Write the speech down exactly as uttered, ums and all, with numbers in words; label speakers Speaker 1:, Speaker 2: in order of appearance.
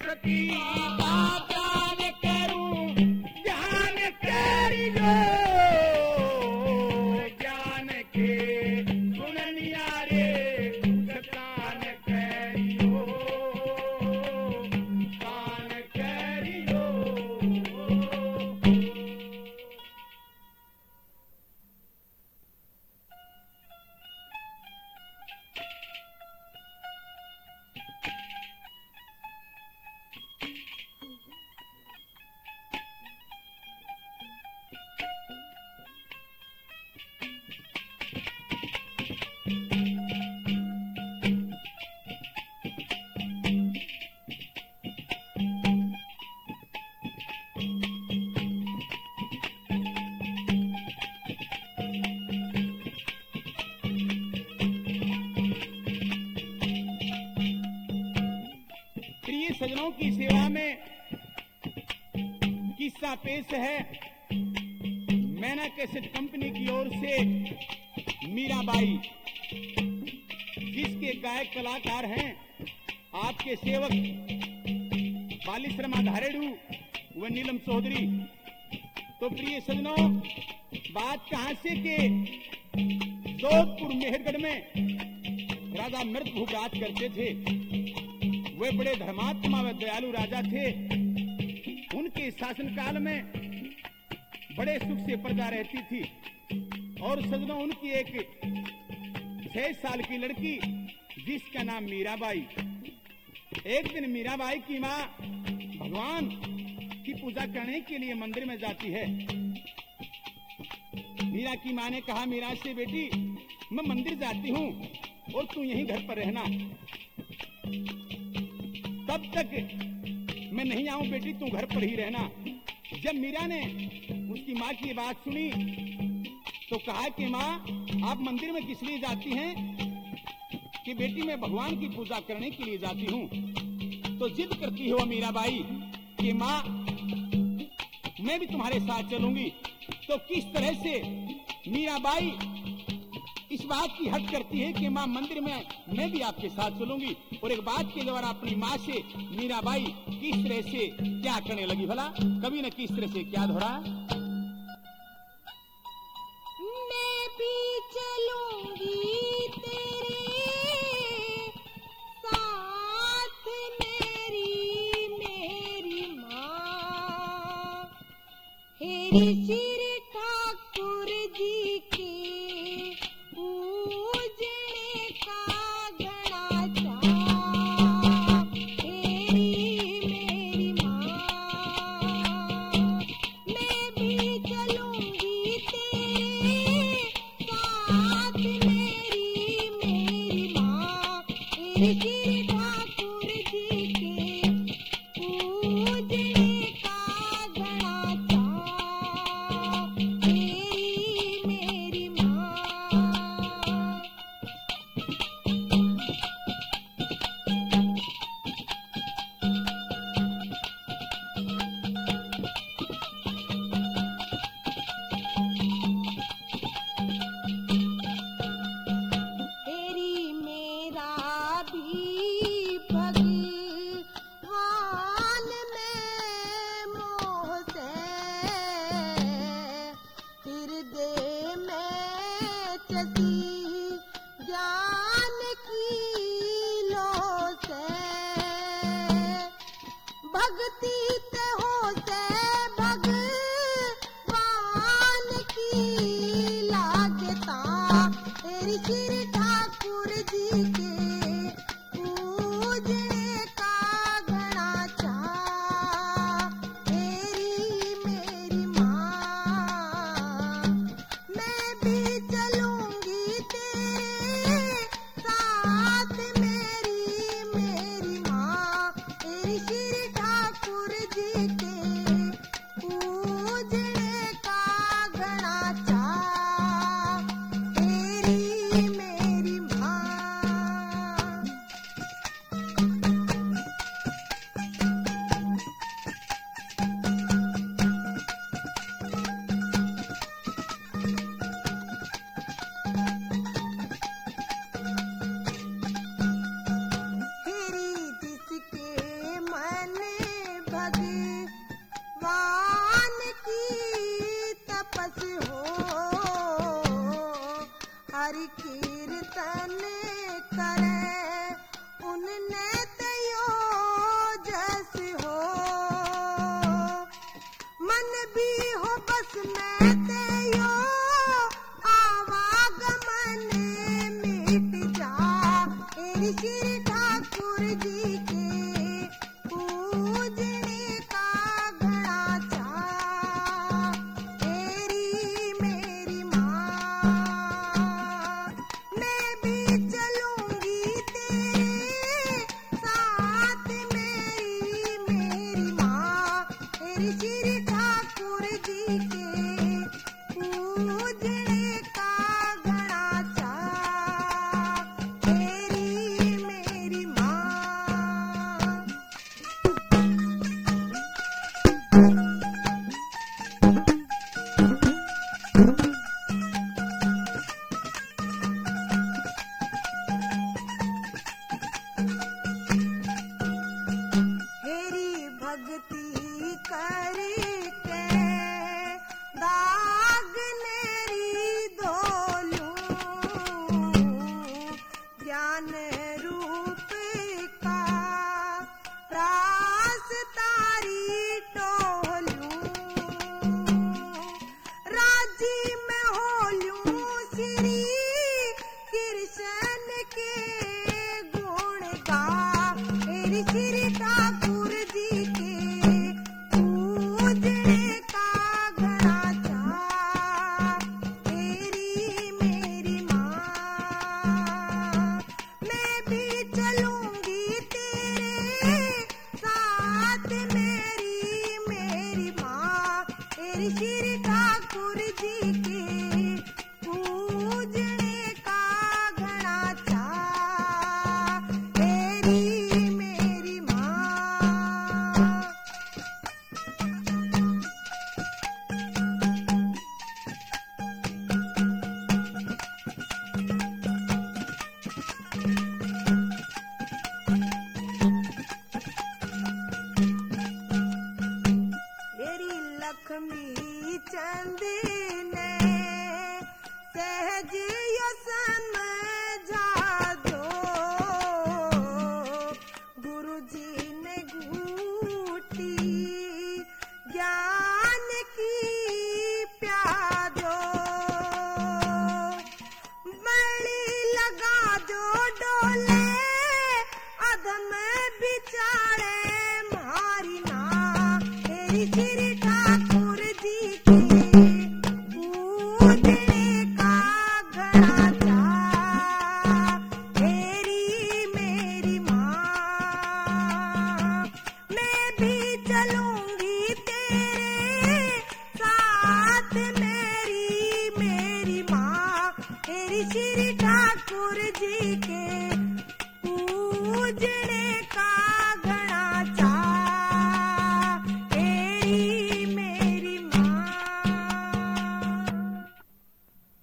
Speaker 1: सती जान करूं जान करियो जान के सुननिया रे कान करियो कान करियो। सज्जनों की सेवा में किस्सा पेश है। मैना कैसेट कंपनी की ओर से मीराबाई, जिसके गायक कलाकार हैं आपके सेवक बाली शर्मा धारेड़ू व नीलम चौधरी। तो प्रिय सज्जनों, बात कहां से के जोधपुर मेहरगढ़ में राजा मृतभूप राज करते थे। वे बड़े धर्मात्मा व दयालु राजा थे। उनके शासनकाल में बड़े सुख से प्रजा रहती थी। और सजनों, उनकी एक छह साल की लड़की जिसका नाम मीराबाई। एक दिन मीराबाई की माँ भगवान की पूजा करने के लिए मंदिर में जाती है। मीरा की माँ ने कहा मीरा से, बेटी मैं मंदिर जाती हूँ और तू यहीं घर पर रहना, तब तक मैं नहीं आऊं बेटी, तू घर पर ही रहना। जब मीरा ने उसकी माँ की बात सुनी तो कहा कि माँ आप मंदिर में किस लिए जाती हैं? कि बेटी मैं भगवान की पूजा करने के लिए जाती हूँ। तो जिद करती हो मीराबाई कि माँ मैं भी तुम्हारे साथ चलूंगी। तो किस तरह से मीराबाई इस बात की हट करती है कि माँ मंदिर में मैं भी आपके साथ चलूंगी। और एक बात के द्वारा अपनी माँ से मीराबाई किस तरह से क्या करने लगी, भला कभी न किस तरह से क्या धोड़ा।
Speaker 2: मैं भी चलूंगी तेरे साथ, मेरी मेरी माँ हेरी श्री ठाकुर जी की भी मेरी श्री ठाकुर जी के पूजने का घड़ा चा तेरी मेरी माँ। मैं भी चलूंगी तेरे साथ मेरी मेरी माँ। तेरी श्री ठाकुर जी के पूजने का घड़ा चा तेरी मेरी माँ। तेरी भक्ति करके दाग नेरी धोलूं ज्ञान रूप का रास तारी टोलूं राजी में होलूं श्री कृष्ण के गुण गा। तेरी श्री ठाकुर जी के पूजने का घड़ा चा तेरी मेरी माँ। मैं भी चलूंगी तेरे साथ मेरी मेरी माँ। तेरी श्री ठाकुर जी के पूजने का घड़ा चा तेरी मेरी माँ। तेरी लक्ष्मी चंद ने सहज यो समझा दो गुरु जी ने घूटी ज्ञान की प्या दो बड़ी लगा दो डोले अधम बिचारे मारी ना। तेरी श्री ठाकुर जी के पूजने का घड़ा चा तेरी मेरी माँ। मैं भी चलूंगी तेरे साथ मेरी मेरी माँ। तेरी श्री ठाकुर जी के पूजने